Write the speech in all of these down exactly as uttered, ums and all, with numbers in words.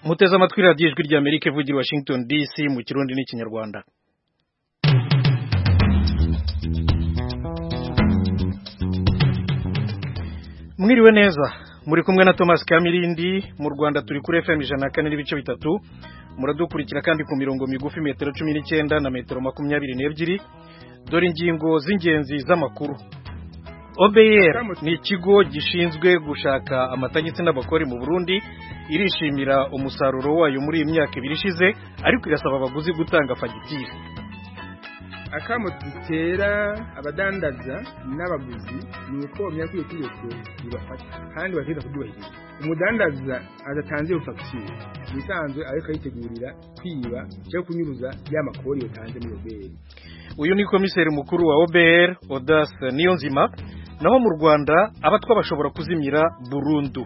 muteze amatwi radiyo ijwi ry'Amerika ivugira Washington D C mu Kirundi n'Ikinyarwanda. Mwiriwe neza, muri kumwe na Thomas Kamirindi. Mu Rwanda turi kuri F M ijana na kane n'ibice bitatu, muradukurikira kandi ku mirongo migufi metero cumi n'icyenda na metero makumyabiri n'ebyiri. Dore ingingo z'ingenzi z'amakuru. O B R ni ikigo gishinzwe gushaka amatagisi n'abakori mu Burundi, irishimira umusaruro wayo muri iyi myaka ibiri ishize, ariko irasaba abaguzi gutanga fagitire. Akamo dutera abadandaza n'abaguzi ni uko myakwiye kwiyeko bibafata kandi bakita kubyubahiriza. Umudandaza adatanze fagitire bisanzwe ariko ayitegurira kwiba cyo kunyuruza ya makori yotanze muri O B R. Uyu ni komiseri mukuru wa O B R Audace Niyonzima. Naho mu Rwanda abatwa bashobora kuzimira burundu.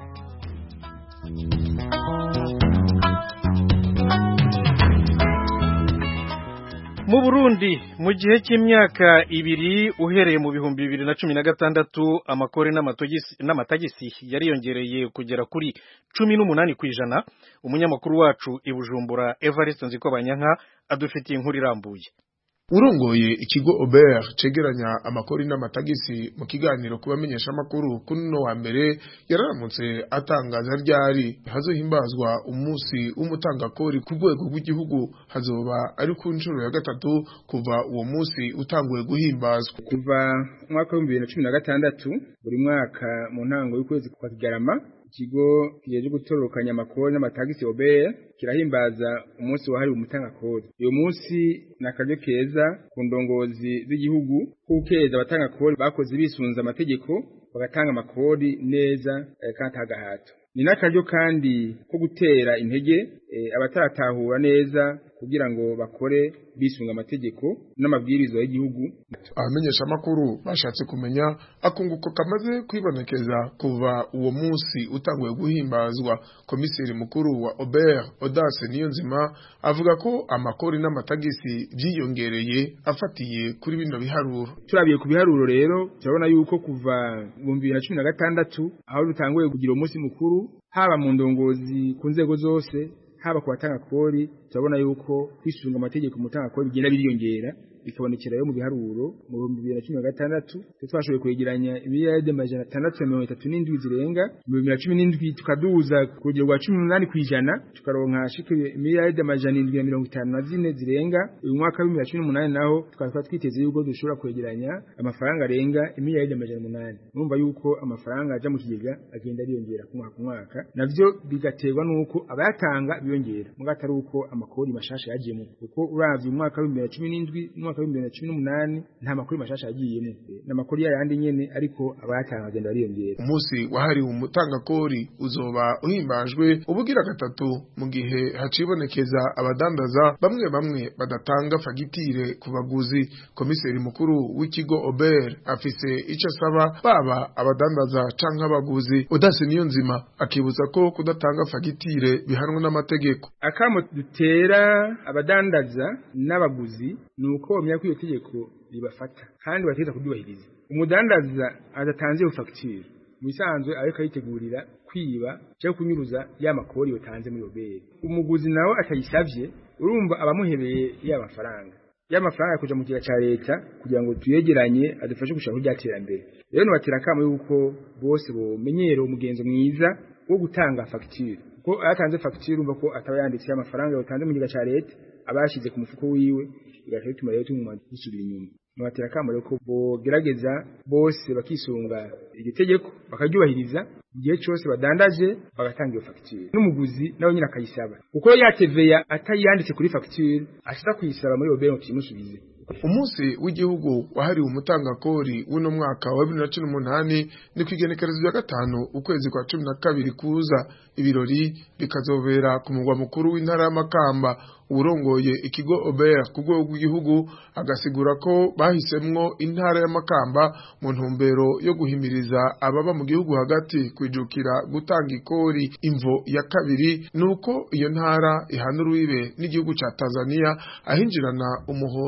Mu Burundi mu gihe cy'imyaka ibiri uhereye mu bihumbi bibiri na cumi na gatandatu amakore n'amatagisi yariyongereye kugera kuri cumi n'umunani kw'ijana. Umunyamakuru wacu i Bujumbura Evariste Nzikobanyanka adufitiye inkuru irambuye. Urongoye ikigo O B R cegeranya amakori n'amatagisi mu kiganiro kubamenyesha amakuru kuno wa mbere yararamutse atangaza ryari hazohimbazwa umunsi w'umutangakori ku rwego rw'igihugu, hazoba ari ku nshuro ya gatatu kuva uwo munsi utanguye guhimbazwa. Kuva mwaka wa bibiri na cumi na gatandatu buri mwaka mu ntango y'ukwezi kwa Kigarama ikigo kijeje gutororokanya amakori n'amatagisi O B R kirahimbaza umunsi wahariwe umutangakori. Uyu munsi nakaryo keza ku ndongozi z'igihugu kukeza abatangakori bakoze bisunza amategeko bagatanga amakori neza eh, kantagahato. Ni nakaryo kandi ko gutera intege eh, abataratahura neza kugira ngo bakore bisunga amategeko n'amabwirizo y'igihugu. Abamenyesha amakuru bashatse kumenya akunguko kamaze kwibonekeza kuva uwo munsi utanguye guhimbazwa. Komiseri mukuru wa O B R Audace Niyonzima avuga ko amakori n'amatagisi byiyongereye afatiye kuri bino biharuro. Turabiye ku biharuro rero turabona yuko kuva mu bibiri na cumi na gatandatu aho dutanguye kugira umunsi mukuru haba mu ndongozi ku nzego zose haba ku batanga kori, turabona yuko kwisunga amategeko mutanga kori bigenda biriyongera bikabonekera yo mu biharuro mu bibiri na cumi na gatandatu twashoboye kwegeranya ibiyade amajana atandatu na mirongo itatu n'indwi zirenga. Mu bibiri na cumi n'indwi tukaduza ku rugero rwa cumi n'umunani kw'ijana tukaronka shike ibiyade amajana indwi na mirongo itanu na zine zirenga. Uyu mwaka wa bibiri na cumi n'umunani naho tukaba twiteze yuko dushobora kwegeranya amafaranga arenga ibiyade amajana umunani. Urumva yuko amafaranga aja mu kigega agenda ariyongera ku mwaka ku mwaka, navyo bigaterwa nuko abayatanga biyongera mu gatari uko amakori mashasha yagiyemo, kuko uravye umwaka wa bibiri na cumi n'indwi mwaka wa bibiri na cumi n'umunani nta makori mashasha yagiyemo, n'amakori yandi nyene ariko abayatanga agenda ariyongera. Umunsi wahariwe umutangakori uzoba uhimbajwe ubugira gatatu mu gihe hacibonekeza abadandaza bamwe bamwe badatanga fagitire ku baguzi. Komiseri mukuru w'ikigo O B R afise ico asaba baba abadandaza canke abaguzi. Audace Niyonzima akibutsa ko kudatanga fagitire bihanwa n'amategeko. Akamo dutera abadandaza n'abaguzi nuko myakwiye tegeko libafata kandi bateza kubyubahiriza. Umudandaza adatanze fagitire bisanzwe ariko ayitegurira kwiba cyo kunyuruza ya makori yotanze muri O B R. Umuguzi nawe atayisavye urumva abamuhebeye ya mafaranga ya mafaranga kuja mu kiga ca leta kugira ngo tuyegeranye adufashe gushaka kuryatera-mbere. Rero nubatira kamo yuko bose bomenyero umugenzo mwiza wo gutanga fagitire, ko atanze fagitire urumva ko ataba yanditse amafaranga yotanze mu kiga ca leta abashize ku mufuko wiwe, bigaje bituma rero tumuma gusubira inyuma. Nubatira kamo rero ko bogerageza bose bakisunga iryo tegeko bakaryubahiriza igihe cyose badandaje bagatanga iyo fagitire. N'umuguzi nawe nyine akayisaba, kuko yateveya atayanditse kuri fagitire ashaka kuyisaba muri O B R kimusubize. Umunsi w'igihugu wahariwe umutangakori w'uno mwaka wa bibiri na cumi n'umunani ni kwigenekerezo ya gatanu ukwezi kwa cumi na kabiri kuza. Ibirori bikazobera ku mugwa mukuru w'intara y'Amakamba. Urongoye ikigo O B R ku rwego rw'igihugu agasigura ko bahisemwo intara y'Amakamba mu ntumbero yo guhimiriza ababa mu gihugu hagati kwijukira gutanga ikori. Imvo ya kabiri nuko iyo ntara ihana urubibe n'igihugu ca Tanzania ahinjirana umuhora uca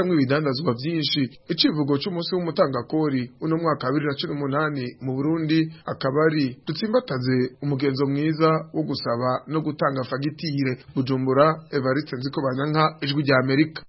icamwe ibidandazwa vyinshi. Icivugo c'umunsi w'umutangakori uno mwaka wa bibiri na cumi n'umunani mu Burundi akaba ari dutsimbataze umugenzo mwiza wo gusaba no gutanga fagitire. Bujumbura, Evariste Nzikobanyanka, Ijwi rya Amerika.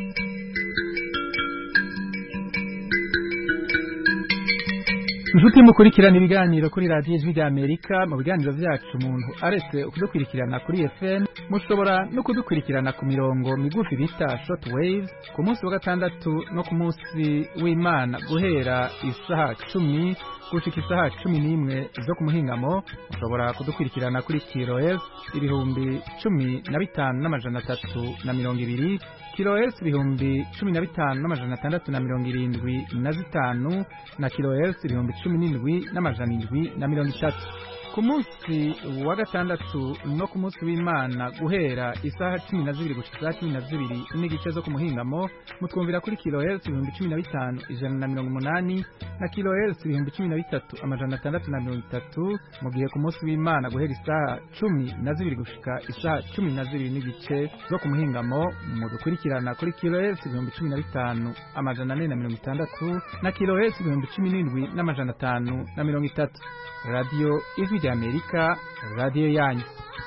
Nshuti mukurikirana ibiganiro kuri radiyo Ijwi rya Amerika. Mu biganiro vyacu umuntu aretse kudukurikirana kuri F M, mushobora no kudukurikirana ku mirongo migufi bita short waves ku munsi wa gatandatu no ku munsi w'Imana guhera isaha cumi gushika isaha cumi n'imwe zo ku muhingamo. Mushobora kudukurikirana kuri kilohertz ibihumbi cumi na bitanu n'amajana atatu na mirongo ibiri, kilohertz ibihumbi cumi na bitanu n'amajana atandatu na mirongo irindwi na zitanu, na kilohertz ibihumbi cumi n'indwi n'amajana indwi na mirongo itatu. Ku munsi wa gatandatu no ku munsi w'Imana guhera isaha cumi na zibiri gushika isaha cumi na zibiri n'igice zo ku muhingamo, mutwumvira kuri kilohertz ibihumbi cumi na bitanu ijana na mirongo umunani, na kilohertz ibihumbi cumi na bitatu amajana atandatu na mirongo itatu. Mu gihe ku munsi w'Imana guhera isaha cumi na zibiri gushika isaha cumi na zibiri n'igice zo ku muhingamo, mudukurikirana kuri kilohertz ibihumbi cumi na bitanu amajana ane na mirongo itandatu, na kilohertz ibihumbi cumi n'indwi n'amajana atanu na mirongo itatu. Radio Ijwi rya Amerika, radio yanyu.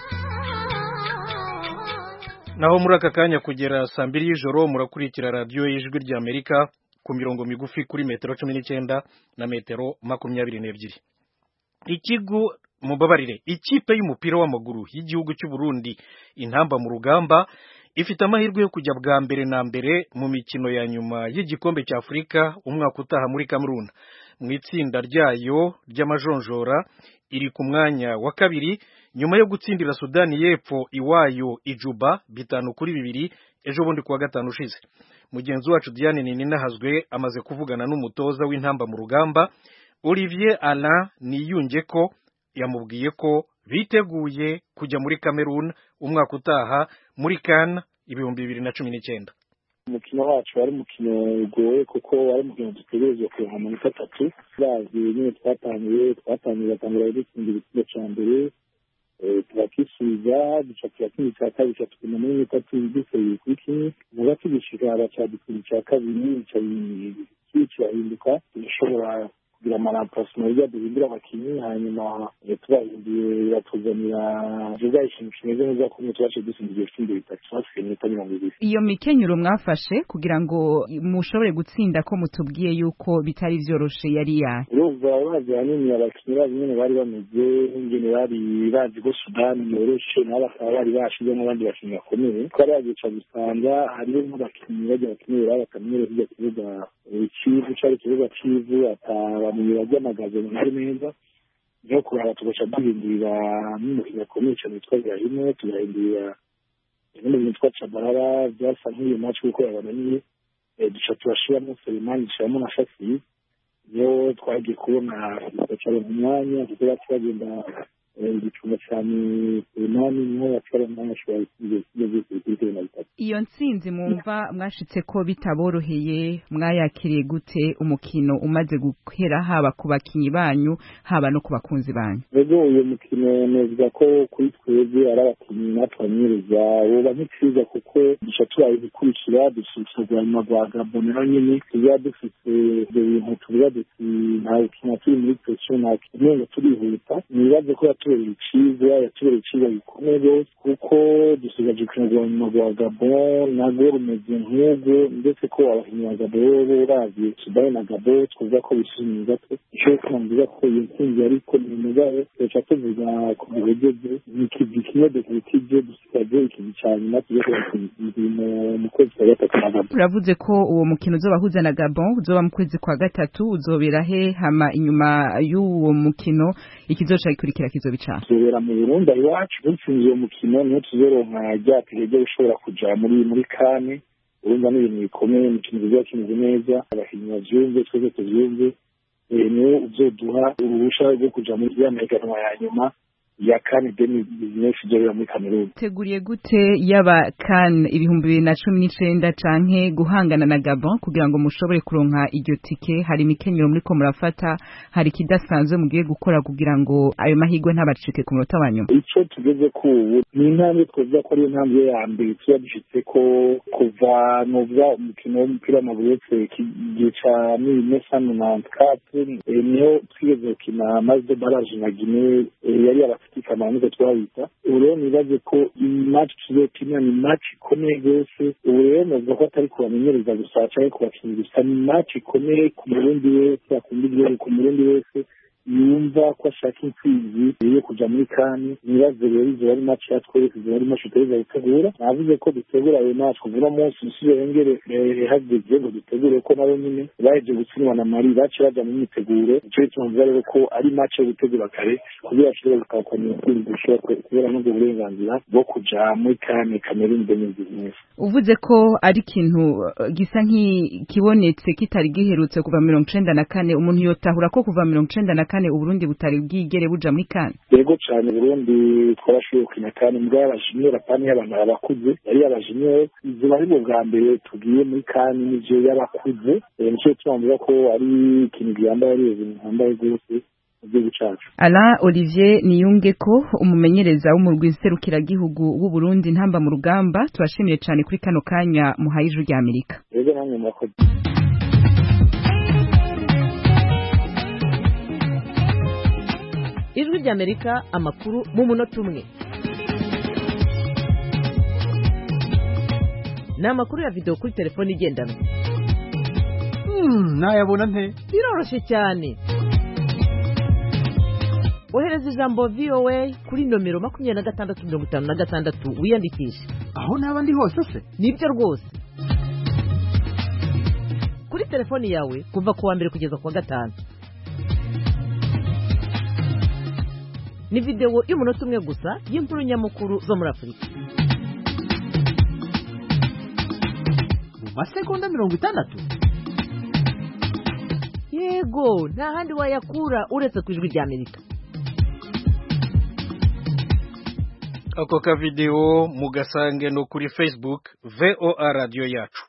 Naho muri aka kanya kugera saa mbiri y'ijoro murakurikira radio Ijwi rya Amerika ku mirongo migufi kuri metero cumi n'icyenda na metero makumyabiri n'ebyiri. Ikigo mubabarire ikipe y'umupira w'amaguru y'igihugu cy'u Burundi intamba mu rugamba ifite amahirwe yo kujya bwa mbere na mbere mu mikino ya nyuma y'igikombe cya Afrika umwaka utaha muri Cameroon. Mu itsinda ryayo ry'amajonjora iri ku mwanya wa kabiri nyuma yo gutsindira Sudani y'Epfo iwayo ijuba bitanu kuri bibiri ejo bundi kuwa gatanu ushize. Mugenzi wacu Diane Nininahazwe amaze kuvugana n'umutoza w'intamba mu rugamba Olivier Alain Niyungeko, yamubwiye ko biteguye kujya muri Cameroon umwaka utaha muri CAN ibihumbi bibiri na cumi n'icyenda. Umukino wacu wari umukino ugoye kuko wari umukino dutegereje kuronka amanota atatu. Bazi nyine twatangiye twatangiye batangura gutsindira igitego cya mbere, turakisubiza duca turakina icya kabiri cya tukina muri itatu dusubiye kuri kimwe, muga tugishika abacadukira icya kabiri cyahinduka dushobora kugira amaramplacement y'ibyo duhindura abakinnyi, hanyuma tubahinduye biratuzanira vuga ikintu kimeze neza ko twaje dutsindiye ibitego bitatu twasigaye iminota mirongo ibiri. Iyo mikenyero mwafashe kugira ngo mushobore gutsinda ko mutubwiye yuko bitari vyoroshe yari ya urumva bazi hanini abakinnyi bazi nyine bari bameze ingene bari bazi ko Sudani yoroshe nabo bakaba bari bashizemo abandi bakinnyi bakomeye. Twari bagica gusanga hariho n'abakinnyi bagiye bakinira bakamere hirya kibuga ikivu cari kibuga civu atabamenye baryamagaze muri neza yo kuraba tugaca duhindurira n'umukinnyi akomeye cyane witwa Ibrahim, tugahindurira n'umuntu witwa Chabarara byasa nk'iyo match kuko yabananiye, duca turashiramo Selemani dushiramo na Shafi, yo twagiye kubona tugacara mu mwanya kuko batagenda igicunga cyane Selemani niho batwara umwanya ashobora kugira bitatu. Iyo ntsinzi mwumva mwashitse ko bitaboroheye mwayakiriye gute umukino umaze guhera haba ku bakinyi banyu haba no ku bakunzi banyu? Rego uyu mukino neza ko kuri twebwe ari abakinyi natwanyereza woba nk'ikiza kuko duca tubaye gukurikira dushikirwa mu magwaga bonero nyine tuba dufite ibyo bintu tuvuga duti nta kintu turi muri pression nta kintu turihuta nibaze ko yatubereye iciza yatubereye iciza gikomeye kuko dusigaje kwinjira mu magwaga na goro meze nk'ubwo ndetse ko abakinnyi ba Gabo barazi Sudani na Gabo twiza ko bishimiza ko cyo kumvira ko yinsinze ariko ni mugabe cyo tuvuga ku bigeje n'ikibikino de kitije dusigaje ikintu cyane natwe mu kwezi kwa gatatu na Gabo. Uravuze ko uwo mukino uzobahuza na Gabon uzoba mu kwezi kwa gatatu uzobera he hama inyuma y'uwo mukino ikizoca gikurikira kizobica zobera mu Burundi iwacu dutsinze uwo mukino niyo tuzoronka ryatege ushobora kuja muri muri kane urumva n'ibintu bikomeye imikino bigiye kimeze neza abakinnyi bavyumve twese tuvyumve niyo uzoduha uruhusha rwo kuja muri ya mahiganwa ya nyuma ya kane demi business igera muri Cameroon. Teguriye gute yaba kan ibihumbi bibiri na cumi n'icenda canke guhangana na Gabon kugira ngo mushobore kuronka iryo tike? Hari imikenyero muri ko murafata, hari kidasanzwe mugiye gukora kugira ngo ayo mahigwe ntabacike ku munota wa nyuma? Ico tugeze ku ubu ni intambwe twavuga ko ari intambwe ya mbere tuba dushitse ko kuva nubwa umukino w'umupira w'amaguru gica muri nesano na nkatwe niyo twigeze gukina maze baraje na Guinée yari abafite ikamaro twahita. Ubu rero nibaze ko match tuzokina ni match ikomeye rwose. Ubu rero navuga ko atari kubamenyereza gusa canke kubakinira gusa, ni match ikomeye ku Murundi wese akunda igihugu, ku Murundi wese yumva ko ashaka intsinzi yo kuja muri kane. Nibaze rero izo ari match ya twese, izo ari match tuteza gutegura. Navuze ko dutegura ayo match kuva umunsi usubire ngere hageze ngo dutegure ko nabo nyine baje gutsindwa na Mali bace baja mu myiteguro. Ico cyumva rero ko ari match yo gutegura kare kugira ashobore gukakanya intsinzi dushobora kubera no uburenganzira bwo kuja muri kane Cameroon business. Uvuze ko ari kintu gisa nk'ikibonetse kitari giherutse kuva mirongo icenda na kane, umuntu yotahura ko kuva mirongo icenda na kane Uburundi butari bwigere buja muri kane. Yego cyane, Burundi twarashoboye kina kane mbwa y'abajinera pani y'abantu abakuze yari y'abajinera. Izo bari mu bwa mbere tugiye muri kane n'ivyo y'abakuze. Nico twumva ko ari ikintu giyambaye ari ibintu hambaye gose igihugu cacu. Alain Olivier Niyungeko, umumenyereza w'umurwi nserukiragihugu w'u Burundi ntamba mu rugamba, tubashimiye cyane kuri kano kanya muhaye ijwi rya Amerika. Yego namwe mwakoze. Ijwi rya Amerika, amakuru mu munota umwe. Ni amakuru ya video kuri telefone igendanwa. Hmm, nayabona nte? Biroroshye cyane. Ohereza ijambo V O A kuri nomero makumyabiri na gatandatu mirongo itanu na gatandatu wiyandikishe. Aho naba ndi hose se? Nibyo rwose. Kuri telefone yawe kuva ku wa mbere kugeza ku wa gatanu. Ni video y'umunota umwe gusa y'inkuru nyamukuru zo muri Afurika. Mu masegonda mirongo itandatu? Yego, nta handi wayakura uretse ku ijwi rya Amerika. Ako ka video mugasange no kuri Facebook V O A radio yacu.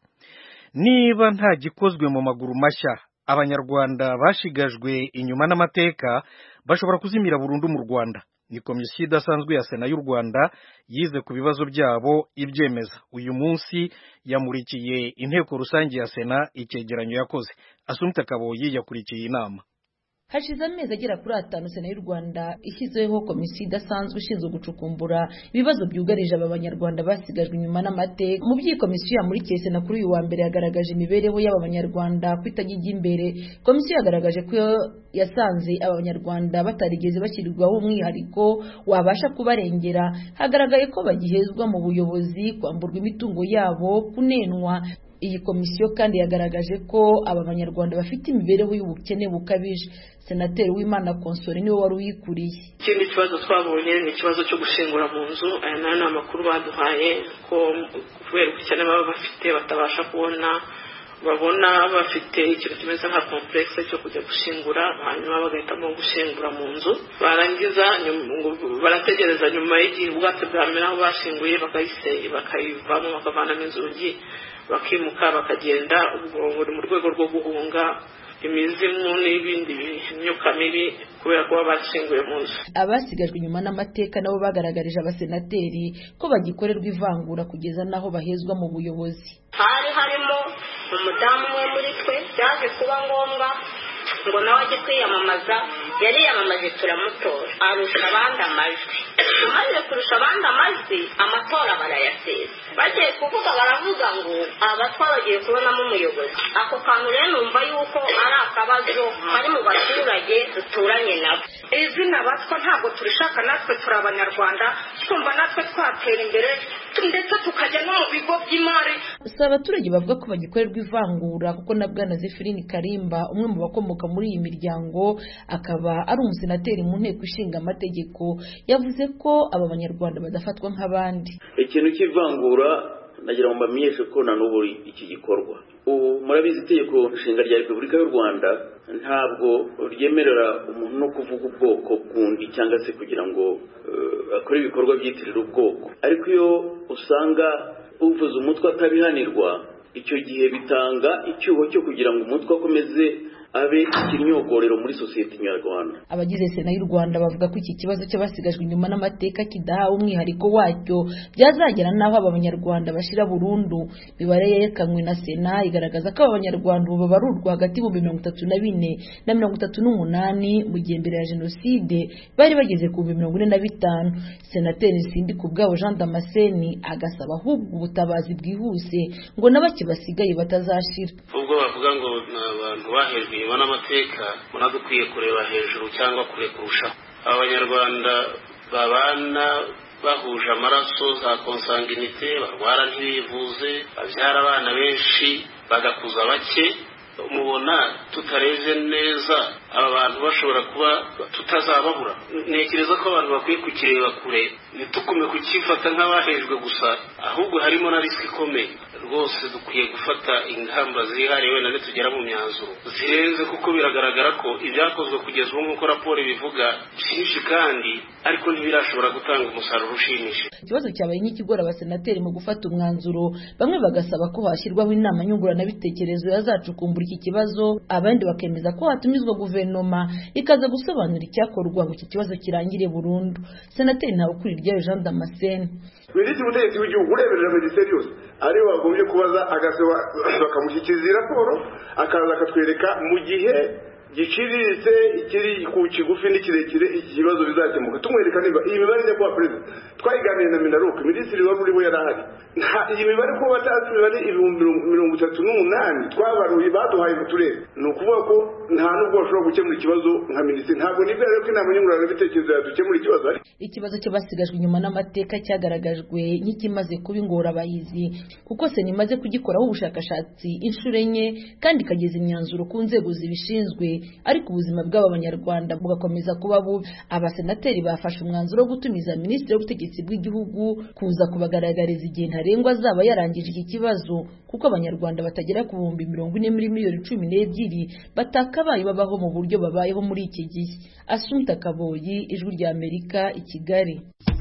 Niba nta gikozwe mu maguru mashya, abanyarwanda bashigajwe inyuma n'amateka bashobora kuzimira burundu mu Rwanda. Ni komisiyo idasanzwe ya Sena y'u Rwanda yize ku bibazo byabo ibyemeza. Uyu munsi yamurikiye inteko rusange ya Sena icyegeranyo yakoze. Asumta Kaboyi yakurikiye inama. Hashize amezi agera kuri atanu Sena y'u Rwanda ishyizeho komisiyo idasanzwe ishinzwe gucukumbura ibibazo byugarije aba banyarwanda basigajwe inyuma n'amateka. Mu by'iyi komisiyo yamurikiye Sena kuri uyu wa mbere yagaragaje imibereho y'aba banyarwanda kwitajya imbere. Komisiyo yagaragaje ko yasanze aba banyarwanda batarigeze bashyirirwaho umwihariko wabasha kubarengera. Hagaragaye ko bagihezwa mu buyobozi, kwamburwa imitungo yabo, kunenwa. Iyi komisiyo kandi yagaragaje ko aba banyarwanda bafite imibereho y'ubukene bukabije. Senateri w'Imana Console niwe wari uyikuriye. Ikindi kibazo twabonye ni ikibazo cyo gushingura mu nzu. Aya nayo ni amakuru baduhaye ko kubera ubukene baba bafite batabasha kubona, babona bafite ikintu kimeze nka complexe cyo kujya gushingura, hanyuma bagahitamo gushingura mu nzu. Barangiza barategereza nyuma y'igihe ubwatsi bwamera aho bashinguye bakayiseye bakayivamo bakavanamo inzugi bakimuka bakagenda. Ubwo mu rwego rwo guhunga imizimu n'ibindi myuka mibi kubera kuba bashinguye mu nzu. Abasigajwe inyuma n'amateka nabo bagaragarije abasenateri ko bagikorerwa ivangura kugeza naho bahezwa mu buyobozi. Hari harimo umudamu umwe muri twe byaje kuba ngombwa ngo nawe ajye kwiyamamaza. Yari yamamaje turamutora arusha abandi amajwi. Tumaze kurusha abandi amajwi amatora barayasesa. Bagiye kuvuga baravuga ngo abatwa bagiye kubonamo umuyobozi. Ako kantu rero numva yuko ari akabazo kari mu baturage duturanye nabo. Izina abatwa ntabwo turishaka, natwe turi abanyarwanda, twumva natwe twatera imbere ndetse tukajya no mu bigo by'imari. Si abaturage bavuga ko bagikorerwa ivangura kuko na Bwana Zephirine Karimba, umwe mu bakomoka muri iyi miryango akaba ari umusenateri mu nteko ishinga amategeko, yavuze ko aba banyarwanda badafatwa nk'abandi. Ikintu cy'ivangura nagira ngo mbamenyeshe ko na n'ubu iki gikorwa murabizi itegeko nshinga rya Repubulika y'u Rwanda ntabwo ryemerera umuntu no kuvuga ubwoko bw'undi cyangwa se kugira ngo akore ibikorwa byitirira ubwoko, ariko iyo usanga uvuze umutwe atabihanirwa, icyo gihe bitanga icyuho cyo kugira ngo umutwe akomeze abe ikinyogorero muri sosiyete nyarwanda. Abagize Sena y'u Rwanda bavuga ko iki kibazo cy'abasigajwe inyuma n'amateka kidaha umwihariko wacyo byazagera naho abanyarwanda bashira burundu. Mibare yerekanwe na Sena igaragaza ko abanyarwanda ubu babarurwa hagati mu mirongo itatu na bine na mirongo itatu n'umunani, mu gihe mbere ya jenoside bari bageze ku mirongo ine na bitanu. Senateri Sindikubwabo Jean Damascene agasaba ahubwo ubutabazi bwihuse ngo n'abake basigaye batazashira. Ubwo bavuga ngo abantu bahejwe inyuma n'amateka munadukwiye kureba hejuru cyangwa kure kurushaho. Abanyarwanda babana bahuje amaraso za konsanginite, barwara ntibivuze, babyara abana benshi bagakuza bake, mubona tutareze neza aba bantu bashobora kuba tutazababura. Ntekereza ko abantu bakwiye kukireba kure, ntitukume kukifata nk'abahejwe gusa, ahubwo harimo na risk ikomeye. Rwose dukwiye gufata ingamba zihariye wenda nitugera mu myanzuro zirenze, kuko biragaragara ko ibyakozwe kugeza ubu nk'uko raporo bivuga byinshi kandi ariko ntibirashobora gutanga umusaruro ushimishije. Ikibazo cyabaye nk'ikigora abasenateri mu gufata umwanzuro, bamwe bagasaba ko hashyirwaho inama nyunguranabitekerezo yazacukumbura iki kibazo, abandi bakemeza ko hatumizwa guverinoma ikaza gusobanura icyakorwa ngo iki kibazo kirangire burundu. Senateri Ntawukuriryayo Jean Damascene: Minisitiri w'Ubutegetsi bw'Igihugu ureberera minisiteri yose ariwe wagombye kubaza, agasaba bakamushyikiriza raporo, akaza akatwereka mu gihe giciriritse ikiri ku kigufi n'ikirekire iki kibazo bizakemuka. Tumwereka niba iyi mibare ijya kuba perezida, twayiganiye na Minaruke, minisitiri wari uriho yarahari. Iyi mibare ko batazi imibare ibihumbi mirongo itatu n'umunani twabaruye baduhaye mu turere, ni ukuvuga ko nta nubwo bashobora gukemura ikibazo nka minisitiri. Ntabwo nibyo rero ko inama nyunguranabitekerezo yadukemura ikibazo. Ikibazo cy'abasigajwe inyuma n'amateka cyagaragajwe nk'ikimaze kuba ingorabahizi, kuko Sena imaze kugikoraho ubushakashatsi inshuro enye kandi ikageza imyanzuro ku nzego zibishinzwe, ariko ubuzima bw'aba banyarwanda bugakomeza kuba bubi. Abasenateri bafashe umwanzuro wo gutumiza Minisitiri w'Ubutegetsi bw'Igihugu kuza kubagaragariza igihe ntarengwa azaba yarangije iki kibazo, kuko abanyarwanda batagera ku bihumbi mirongo ine muri miliyoni cumi n'ebyiri batakabaye babaho mu buryo babayeho muri iki gihe. Assumpta Kaboyi, Ijwi rya Amerika, i Kigali.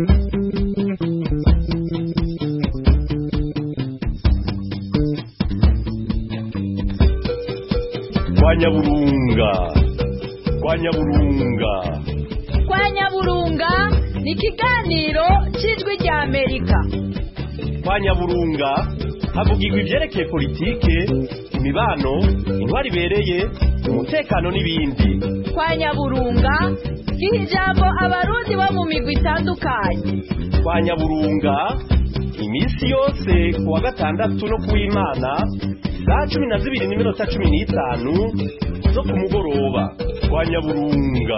Kwa Nyaburunga, kwa Nyaburunga, kwa Nyaburunga ni ikiganiro cy'Ijwi rya Amerika. Kwa Nyaburunga havugirwa ibyerekeye politike, imibano, intwari ibereye, umutekano n'ibindi. Kwa Nyaburunga giha ijambo abarundi bo mu migwi itandukanye. Kwa Nyaburunga iminsi yose kuwa gatandatu no kuw'Imana saa cumi na zibiri n'iminota cumi n'itanu zo ku mugoroba. Kwa Nyaburunga.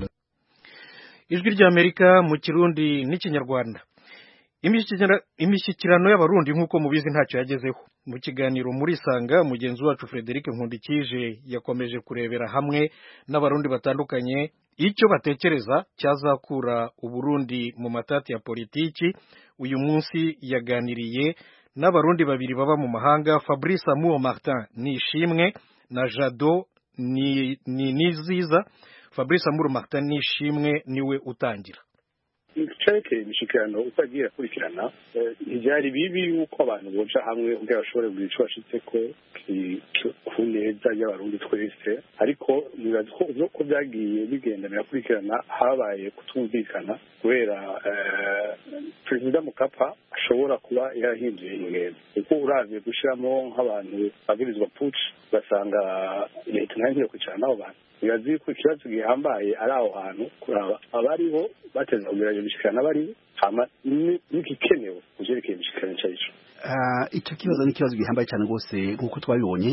Ijwi rya Amerika mu Kirundi n'Ikinyarwanda. Imishyikirano y'abarundi nk'uko mubizi ntacyo yagezeho. Mu kiganiro muri Sanga, mugenzi wacu Frederic Nkundikije yakomeje kurebera hamwe n'abarundi batandukanye icyo batekereza cyazakura Uburundi mu matati ya politiki. Uyu munsi yaganiriye n'abarundi babiri baba mu mahanga, Fabrice Amour Martin Nishimwe na Jado ni Niziza. Fabrice Amour Martin Nishimwe niwe utangira. Icyerekeye imishikirano uko agiye akurikirana, ibyari bibi yuko abantu boja hamwe kugira bashobore kugira icyo bashitse ko ku neza y'abarundi twese, ariko nibaza ko byagiye bigenda birakurikirana, habaye kutumvikana kubera Perezida Mukapa ashobora kuba yarahinduye ingendo, kuko uravye gushiramo nk'abantu bagirizwa puci basanga leta ntagiye kwicara n'abo bantu. Bibazi ko ikibazo gihambaye ari aho hantu kuraba abariho bateza kugira iyo mishikirano abariho hama n'igikenewe kujerekeye imishikirano cyacu. Icyo kibazo ni ikibazo gihambaye cyane rwose, nk'uko twabibonye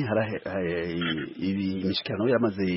hari imishikirano yamaze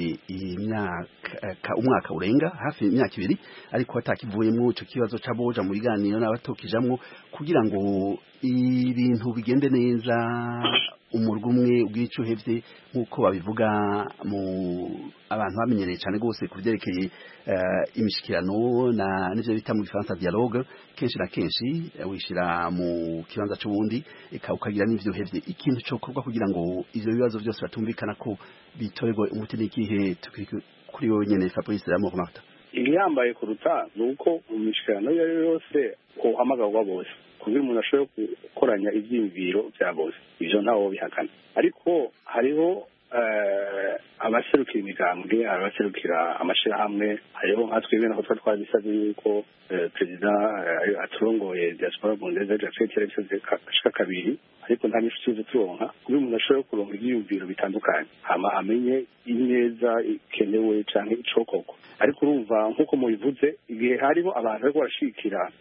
imyaka umwaka urenga hafi imyaka ibiri, ariko hatakivuyemo icyo kibazo c'aboja mu biganiro n'abatokijamwo kugira ngo ibintu bigende neza umurwi umwe ubwicuhevye nk'uko babivuga mu abantu bamenyereye cyane gose kuvyerekeye uh, imishikirano na nivyo bita mu Faransa dialogue kenshi na kenshi uh, wishira mu kibanza c'ubundi eka ukagira n'ivyo hevye ikintu cyo korwa kugira ngo ivyo bibazo byose batumvikana ko bitorerwa umuti n'ikihe kuri wowe nyene Fabrice Ramo Marta. Igiyambaye kuruta nuko mu mishikirano yo yose ko hamagarwa bose kugira umuntu ashobore gukoranya ivyimviro bya bose ivyo ntawo bihakana ariko hariho abaserukira imigambwe abaserukira amashirahamwe hariho nka twebwe naho twa twabisabye yuko perezida aturongoye diaspora bondeze Jacques Chirakize ashika kabiri ariko nta nishuti turonka kugira umuntu ashobore kuronka ivyimviro bitandukanye hama amenye ineza ikenewe canke icokoko ariko urumva nk'uko mubivuze igihe hariho abantu bariko barashikira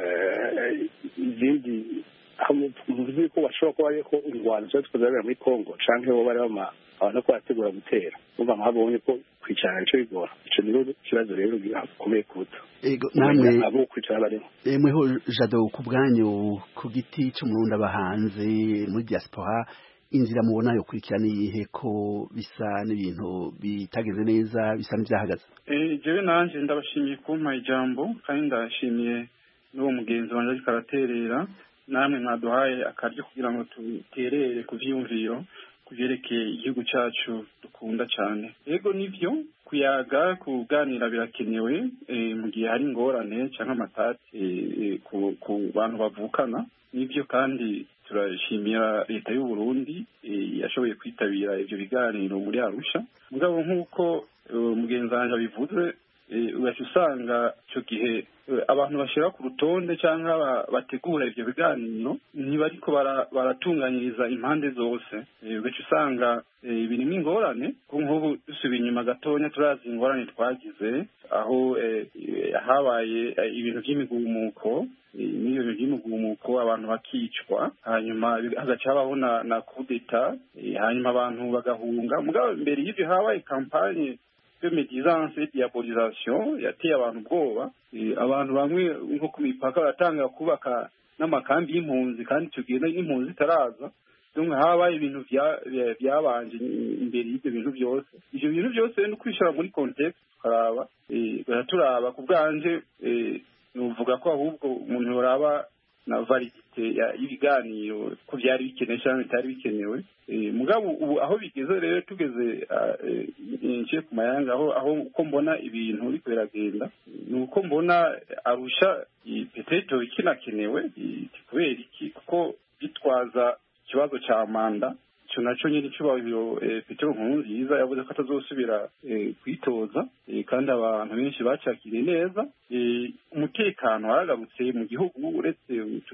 izindi muvuze ko bashobora kuba ariko ingwano zo twazabera muri Kongo canke bo bari bama abantu ko bategura gutera umva nkabonye ko kwicara ico bigora ico niho kibazo rero gikomeye kuruta ego namwe abo kwicara barimo mweho Jado ku bwanyu ku giti cyo murunda bahanze muri diaspora inzira mubona yo kurikirana iyihe ko bisa n'ibintu bitageze neza bisa n'ivyahagaze eh jewe nanje ndabashimiye kumpa ijambo kandi ndashimiye n'uwo mugenzi wanje ariko araterera namwe mwaduhaye akaryo kugira ngo tuterere ku vyumviro kuvyerekeye igihugu cacu dukunda cyane yego nivyo kuyaga kuganira birakenewe e, mu gihe hari ingorane cyangwa amatati e, ku, ku bantu bavukana nivyo kandi turashimira leta y'u Burundi e, yashoboye kwitabira ivyo biganiro muri Arusha mugabo nk'uko umugenzi wanje bivuze ugaca usanga icyo gihe abantu bashyira ku rutonde cyangwa bategura ibyo biganiro ntibariko baratunganyiriza impande zose ugaca usanga birimo ingorane nk'ubu dusubiye inyuma gatonya turazi ingorane twagize aho habaye ibintu by'imigumuko n'iyo bintu by'imigumuko abantu bakicwa hanyuma hagaca habaho na kudeta hanyuma abantu bagahunga mugabo mbere y'ibyo habaye kampanye de médisance et diabolisation yateye abantu ubwoba abantu bamwe nko ku mipaka batanga kubaka n'amakambi y'impunzi kandi tugenda n'impunzi itaraza donc habaye ibintu byabanje imbere y'ibyo bintu byose ibyo bintu byose no kwishira muri context tukaraba baraturaba ku bwanje nuvuga ko ahubwo umuntu yoraba na validité y'ibiganiro ko byari bikenewe cyangwa bitari bikenewe mugabo ubu aho bigeze rero tugeze nje ku mayanga aho aho uko mbona ibintu biko biragenda nuko mbona Arusha peteto ikinakenewe kubera iki kuko bitwaza ikibazo cya manda cyo naco nyine cyubahiro Petero Nkurunziza yavuze ko atazosubira kwitoza kandi abantu benshi bacakiriye neza umutekano waragarutse mu gihugu uretse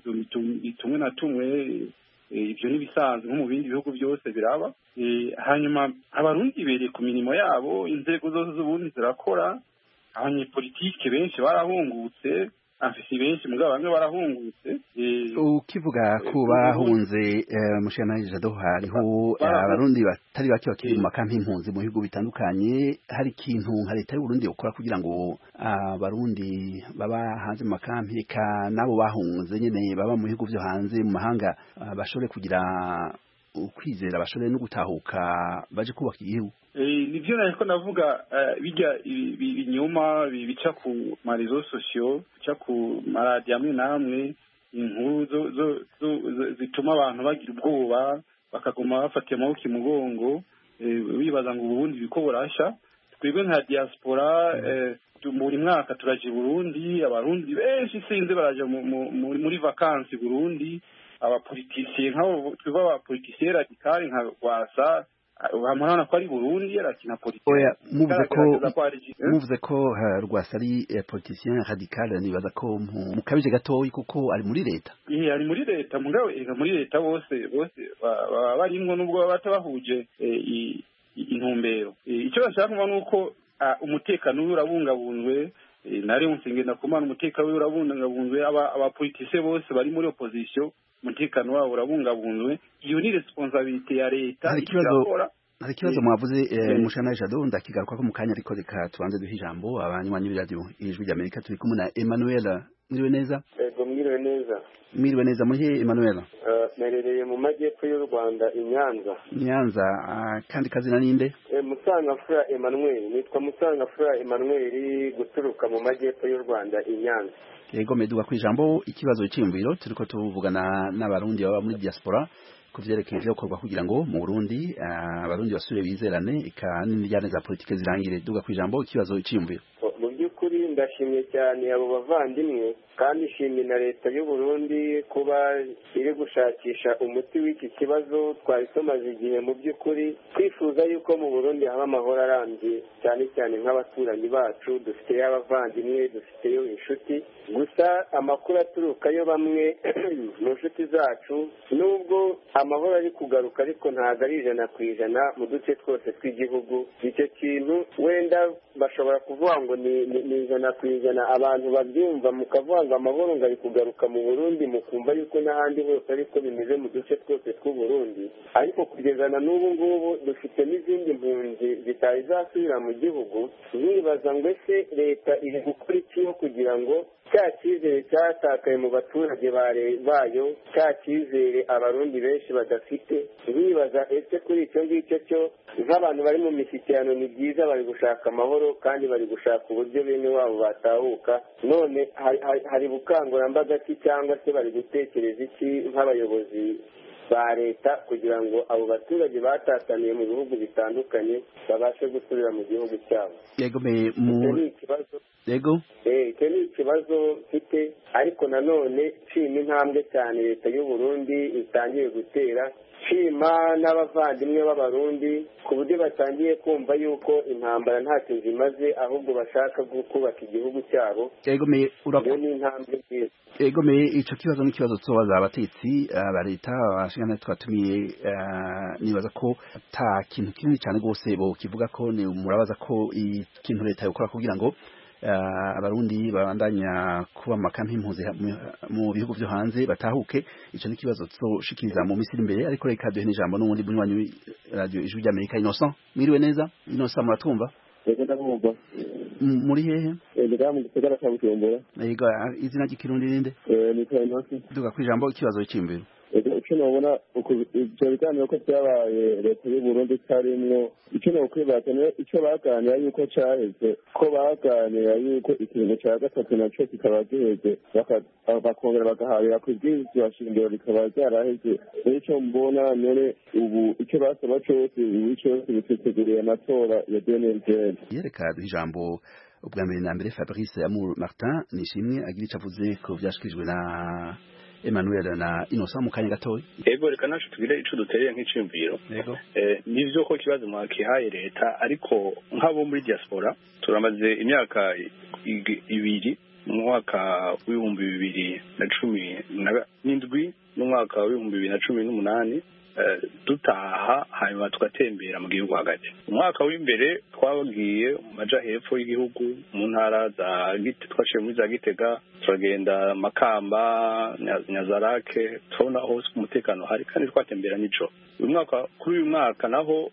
tumwe na tumwe ibyo nibisanzwe nko mu bindi bihugu byose biraba hanyuma abarundi bereye ku mirimo yabo inzego zose z'ubundi zirakora abanyepolitike benshi barahungutse afisi benshi mugabo bamwe barahungutse ukivuga ko bahunze mushana Jado hariho abarundi batari bake bakiri mu makampi impunzi mu bihugu bitandukanye hari ikintu nka leta y'u Burundi ukora kugira ngo abarundi baba hanze mu makampi ka nabo bahunze nyene baba mu bihugu byo hanze mu mahanga bashobore kugira ukwizera bashobore no gutahuka baje kubaka igihugu nibyo nariko navuga bijya ibinyuma bica ku marezo sociaux bica ku maradi amwe namwe inkuru zituma abantu bagira ubwoba bakaguma bafatiye amaboko imugongo bibaza ngo ubundi biko burasha twebwe nka diaspora buri mwaka turaje Burundi abarundi benshi sinze baraje muri vacances Burundi abapoliticiens nk'abo twebwe abapoliticiens radicale nka Rwasa bamurana ko ari Burundi yarakina politique oya muvuze ko muvuze ko Rwasa ari politicien radical nibaza ko mukabije gatoyi kuko ari muri leta eh ari muri leta mugabo ega muri leta bose bose barimwo nubwo batabahuje intumbero icyo bashaka kuvuga nuko umutekano urabungabunzwe nari unsingenda kumana umutekano urabungabunzwe abapoliticiens bose bari muri opposition umutekano wabo urabungabunzwe iyo ni responsabilité ya leta hari ikibazo mwavuze mushana Jado ndakigaruka ko mu kanya ariko reka tubanze duha ijambo abanywanyi b'iradio ijwi ry'Amerika turi kumwe na Emmanuel mwiriwe neza ego mwiriwe neza mwiriwe neza muri he Emmanuel merereye mu majyepfo y'u Rwanda i Nyanza Nyanza kandi kazina ninde Musangafura Emmanuel nitwa Musangafura Emmanuel guturuka mu majyepfo y'u Rwanda i Nyanza yego meduga kwijambo ikibazo cy'imviro turiko tuvugana n'abarundi baba muri diaspora kuvyerekeye ivyo gukorwa kugira ngo mu Burundi abarundi basubire bizerane eka n'imijyane za politike zirangire duga kwijambo ikibazo cy'imviro mu by'ukuri ndashimye cyane abo bavandimwe kandi ishimye na leta y'u Burundi kuba iri gushakisha umuti w'iki kibazo twari tumaze igihe mu by'ukuri twifuza yuko mu Burundi haba amahoro arambye cyane cyane nk'abaturanyi bacu dufiteyo abavandimwe dufiteyo inshuti gusa amakuru aturukayo bamwe mu nshuti zacu nubwo amahoro ari kugaruka ariko ntabwo ari ijana ku ijana mu duce twose tw'igihugu icyo kintu wenda bashobora kuvuga ngo ni ijana ku ijana abantu babyumva mukavuga ngo amahoro ngo ari kugaruka mu Burundi mukumva yuko n'ahandi hose ariko bimeze mu duce twose tw'u Burundi ariko kugezana n'ubu ngubu dufite n'izindi mpunzi zitari zasubira mu gihugu nibaza ngo ese leta iri gukora iki kugira ngo cya cyizere cyatakaye mu baturage bayo cya cyizere abarundi benshi badafite nibaza ese kuri icyo ngicyo cyo nk'abantu bari mu mishyikirano ni byiza bari gushaka amahoro kandi bari gushaka uburyo bene wabo batahuka none hari bukangurambaga ki cyangwa se bari gutekereza iki nk'abayobozi ba leta kugira ngo abo baturage batataniye mu bihugu bitandukanye babashe gusubira mu gihugu cyabo yego me mu ikibazo yego eh icyo ni ikibazo mfite ariko nanone nshima intambwe cyane leta y'u Burundi itangiye gutera shima n'abavandimwe b'abarundi ku buryo batangiye kumva yuko intambara ntacyo zimaze ahubwo bashaka kubaka igihugu cyabo yego me urakora ni intambwe nziza yego me ico kibazo n'ikibazo tsobaza abatetsi ba leta bashingana twatumiye nibaza ko ta kintu kinini cyane gose bo kivuga ko ni murabaza ko ikintu leta yokora kugira ngo abarundi babandanya kuba makampi impuzi mu bihugu byo hanze batahuke ico ni kibazo tsoshikiriza mu misiri imbere ariko reka duhe n'ijambo n'ubundi bunywanyi radio ijwi ry'Amerika Innocent mwiriwe neza Innocent muratumva yego ndabumva muri hehe yego mu gisagara cya Bujumbura yego izina ry'ikirundi rinde eh ni Innocent duga kwijambo ikibazo cy'imbere icyo nabona ibyo biganiro ko byabaye leta y'u Burundi karimwo icyo nokwibaza icyo baganira yuko cyaheze ko baganira yuko ikintu cya gatatu nacyo kikaba giheze bakongera bagahabira ku bw'ibyo shingiro bikaba byaraheze icyo mbona none ubu icyo basaba cyose ubu cyose biteguye amatora ya deux mille vingt yereka ijambo ubwa mbere na mbere Fabrice Amour Martin nishimwe agira icyo avuze ko byashikirijwe na Emmanuel na Innocent mu kanya gatoya yego reka nacu tugire ico dutereye nk'icimviro yego eh nivyo ko kibazo mwakihaye leta ariko nk'abo muri diaspora turamaze imyaka ibiri mu mwaka w'ibihumbi bibiri na cumi n'indwi n'umwaka w'ibihumbi bibiri na cumi n'umunani dutaha hanyuma tugatembera mu gihugu hagati umwaka w'imbere twabagiye maja hepfo y'igihugu mu ntara za Gite twaciye muri za Gitega turagenda Makamba Nyazarake tubona hose umutekano hari kandi twatembera nico uyu mwaka kuri uyu mwaka naho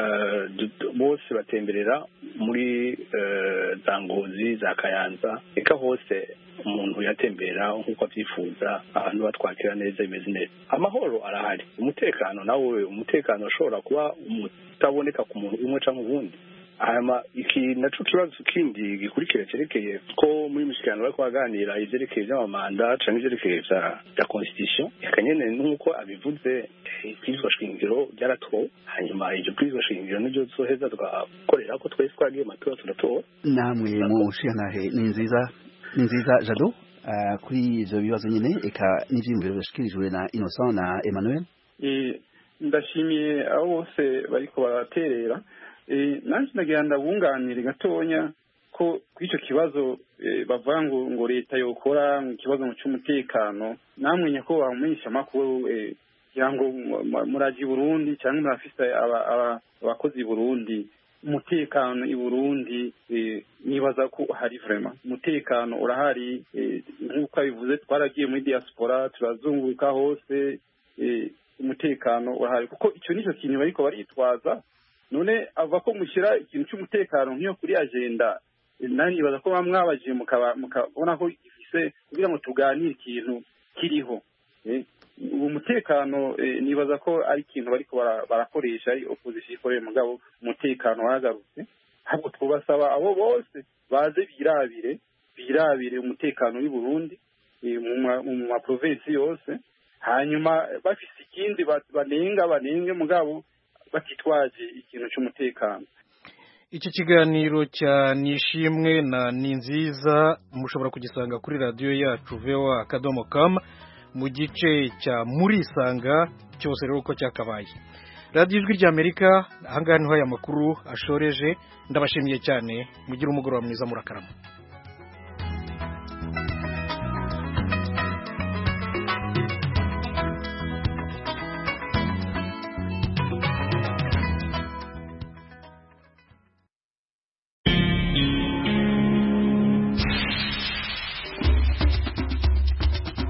bose batemberera muri za Ngozi za Kayanza eka hose umuntu yatembera nk'uko abyifuza abantu batwakira neza bimeze neza amahoro arahari umutekano nawe umutekano ushobora kuba utaboneka ku muntu umwe cyangwa ubundi hanyuma iki naco kibazo kindi gikurikira cerekeye ko muri mushikirano bari kuganira ivyerekeye vy'amamanda canke ivyerekeye vya constitution yakanyene nuko abivuze kwizwa shingiro byaratowe hanyuma ivyo kwizwa shingiro nivyo zoheza tugakorera ko twese twagiye amatora turatowe namwe mu shiranahe ni nziza ni nziza Jado uh, kuri ivyo bibazo nyene eka n'ivyimviro byashikirijwe na Innocent na Emmanuel eh ndashimiye abo bose bariko baraterera eh nanjye nagira ndabunganire gatonya ko kw'ico kibazo bavuga ngo ngo leta yokora mu kibazo cy'umutekano namwe nyako bamumisha makuru yango muraji Burundi cyangwa murafise abakozi Burundi umutekano i Burundi nibaza ko hari vraiment umutekano urahari nk'uko abivuze twaragiye muri diaspora turazunguruka hose umutekano urahari kuko icyo nico kintu bariko baritwaza none ava ko mushyira ikintu cy'umutekano nk'iyo kuri agenda nani baza ko bamwabaje mukabona ko dufise kugira ngo tuganire ikintu kiriho uwo mutekano nibaza ko ari ikintu bariko barakoresha ari opposition ikorera mugabo umutekano wagarutse ahubwo twubasaba abo bose baze birabire birabire umutekano w'i Burundi mu ma province yose hanyuma bafise ikindi banenga banenge mugabo batitwaje ikintu cy'umutekano. Iki kiganiro cya Nishimwe na Ninziza mushobora kugisanga kuri radio yacu v o a akadomo com mu gice cya Murisanga cyose rero uko cyakabaye. Radio Ijwi ry'Amerika ahangaha niho aya makuru ashoreje ndabashimiye cyane mugira umugoroba mwiza murakarama.